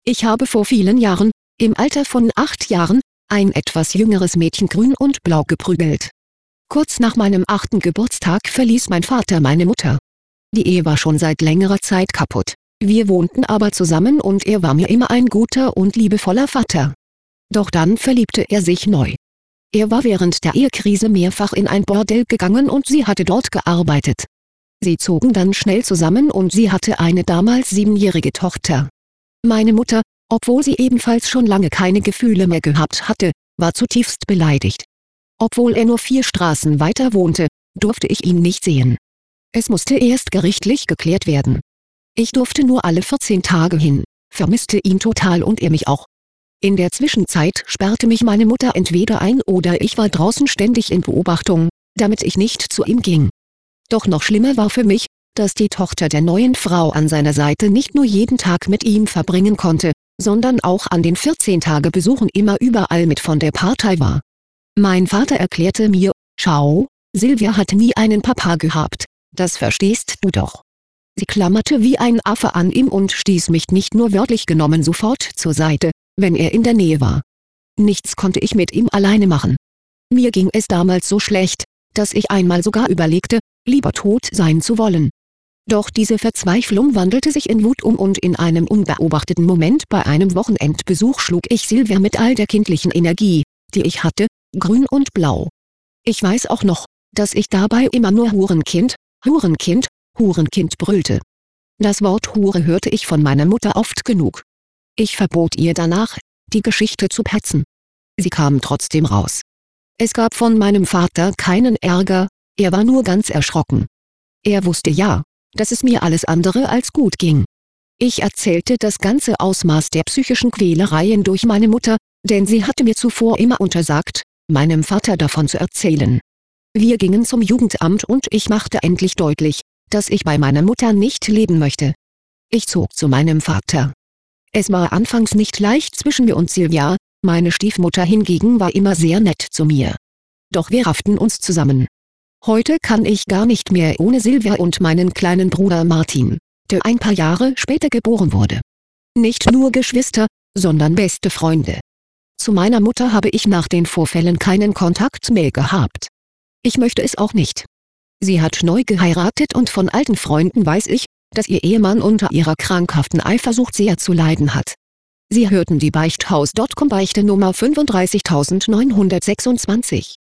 Ich habe vor vielen Jahren, im Alter von 8 Jahren, ein etwas jüngeres Mädchen grün und blau geprügelt. Kurz nach meinem 8. Geburtstag verließ mein Vater meine Mutter. Die Ehe war schon seit längerer Zeit kaputt. Wir wohnten aber zusammen und er war mir immer ein guter und liebevoller Vater. Doch dann verliebte er sich neu. Er war während der Ehekrise mehrfach in ein Bordell gegangen und sie hatte dort gearbeitet. Sie zogen dann schnell zusammen und sie hatte eine damals 7-jährige Tochter. Meine Mutter, obwohl sie ebenfalls schon lange keine Gefühle mehr gehabt hatte, war zutiefst beleidigt. Obwohl er nur 4 Straßen weiter wohnte, durfte ich ihn nicht sehen. Es musste erst gerichtlich geklärt werden. Ich durfte nur alle 14 Tage hin, vermisste ihn total und er mich auch. In der Zwischenzeit sperrte mich meine Mutter entweder ein oder ich war draußen ständig in Beobachtung, damit ich nicht zu ihm ging. Doch noch schlimmer war für mich, dass die Tochter der neuen Frau an seiner Seite nicht nur jeden Tag mit ihm verbringen konnte, sondern auch an den 14-Tage-Besuchen immer überall mit von der Partei war. Mein Vater erklärte mir: Schau, Sylvia hat nie einen Papa gehabt, das verstehst du doch. Sie klammerte wie ein Affe an ihm und stieß mich nicht nur wörtlich genommen sofort zur Seite, wenn er in der Nähe war. Nichts konnte ich mit ihm alleine machen. Mir ging es damals so schlecht, dass ich einmal sogar überlegte, lieber tot sein zu wollen. Doch diese Verzweiflung wandelte sich in Wut um und in einem unbeobachteten Moment bei einem Wochenendbesuch schlug ich Sylvia mit all der kindlichen Energie, die ich hatte, grün und blau. Ich weiß auch noch, dass ich dabei immer nur Hurenkind, Hurenkind, Hurenkind brüllte. Das Wort Hure hörte ich von meiner Mutter oft genug. Ich verbot ihr danach, die Geschichte zu petzen. Sie kam trotzdem raus. Es gab von meinem Vater keinen Ärger, er war nur ganz erschrocken. Er wusste ja, dass es mir alles andere als gut ging. Ich erzählte das ganze Ausmaß der psychischen Quälereien durch meine Mutter, denn sie hatte mir zuvor immer untersagt, meinem Vater davon zu erzählen. Wir gingen zum Jugendamt und ich machte endlich deutlich, dass ich bei meiner Mutter nicht leben möchte. Ich zog zu meinem Vater. Es war anfangs nicht leicht zwischen mir und Sylvia, meine Stiefmutter hingegen war immer sehr nett zu mir. Doch wir rafften uns zusammen. Heute kann ich gar nicht mehr ohne Sylvia und meinen kleinen Bruder Martin, der ein paar Jahre später geboren wurde. Nicht nur Geschwister, sondern beste Freunde. Zu meiner Mutter habe ich nach den Vorfällen keinen Kontakt mehr gehabt. Ich möchte es auch nicht. Sie hat neu geheiratet und von alten Freunden weiß ich, dass ihr Ehemann unter ihrer krankhaften Eifersucht sehr zu leiden hat. Sie hörten die Beichthaus.com Beichte Nummer 35926.